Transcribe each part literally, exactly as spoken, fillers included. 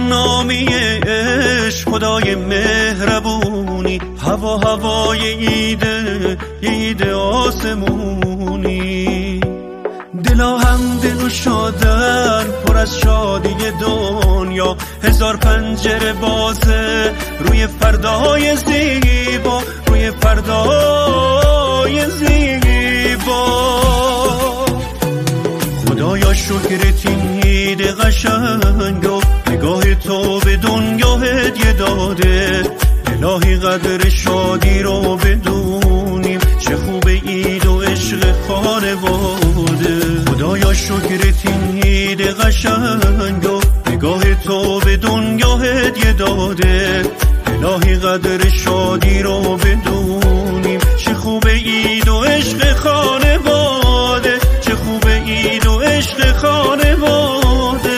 نامی عشق خدای مهربونی، هوا هوای ایده ایده آسمونی، دلا هم دل و شادن پر از شادی دنیا، هزار پنجره بازه روی فردای زیبا، روی فردای زیبا. خدایا شکرت این عید قشنگ و نگاه تو به دنیا هدیه داده، الهی قدر شادی رو بدونیم، چه خوب عید و عشق خانواده. خدایا شکرت این عید قشنگ و نگاه تو به دنیا هدیه داده، الهی قدر شادی رو بدونیم، چه خوب عید و عشق خانواده، چه خوب عید و عشق خانواده.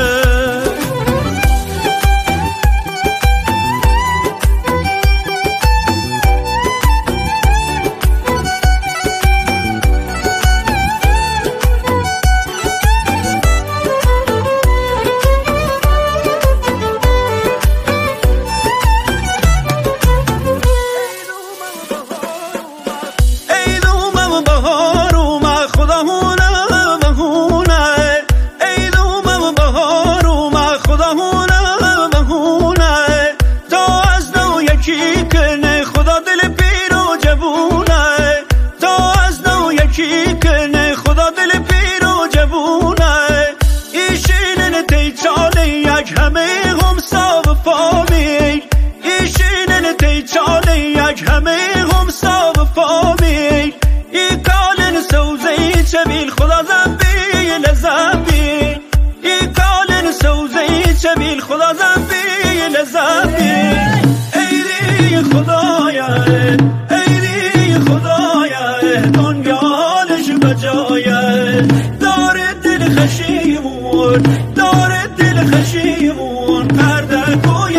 داره دل خشیمون پردکوی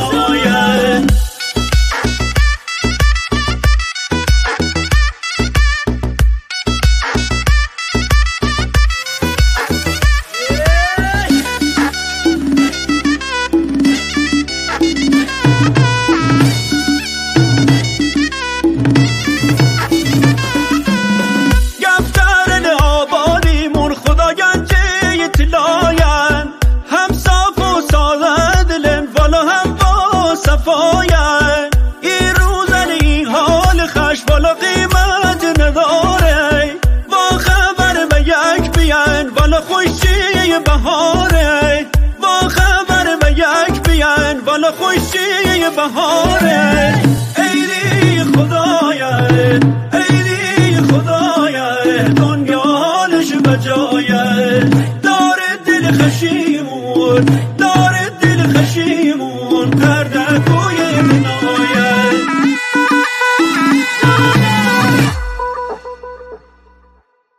بنایه. خوشی بهاره